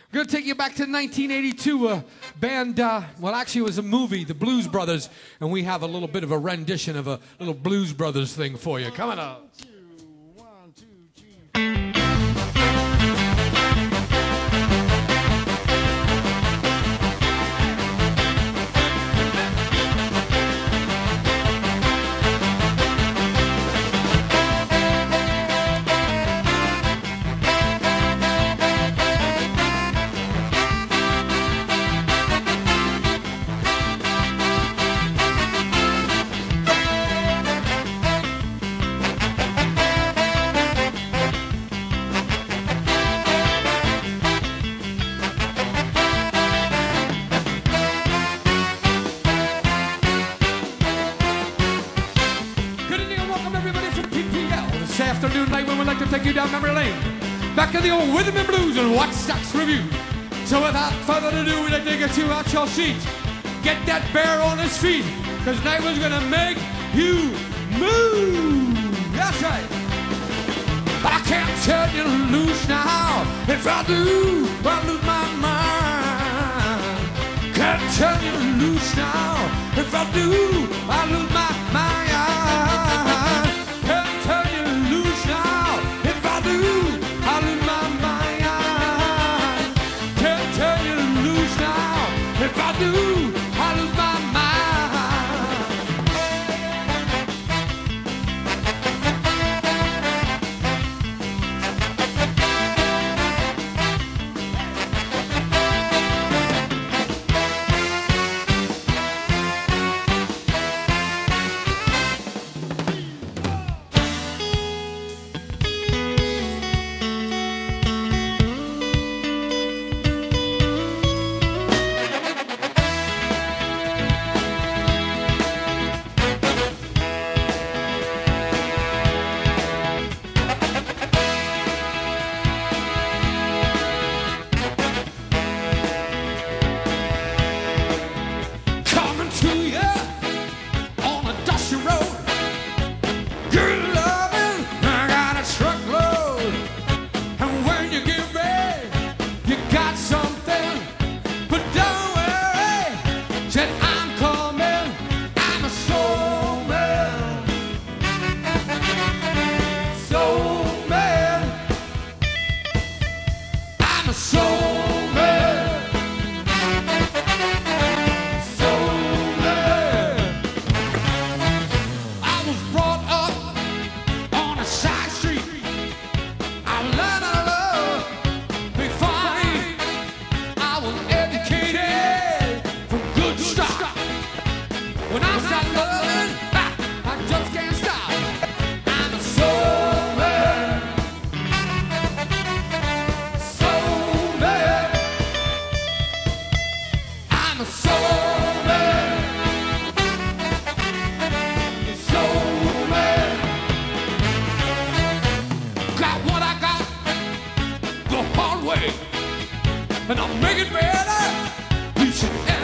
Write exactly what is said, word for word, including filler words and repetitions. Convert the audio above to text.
We're going to take you back to nineteen eighty-two. A band, uh, well, actually, it was a movie, The Blues Brothers, and we have a little bit of a rendition of a little Blues Brothers thing for you. Coming up. This afternoon night when we'd like to take you down memory lane, back to the old rhythm and blues and Watch Stocks Review. So without further ado, we'd like to get you out your seat, get that bear on his feet, cause night was gonna make you move. That's right. But I can't turn you loose now. If I do, I'll lose my mind. Can't turn you loose now. If I do, I'll lose my mind. If I do, I lose my and I'll make it better each and every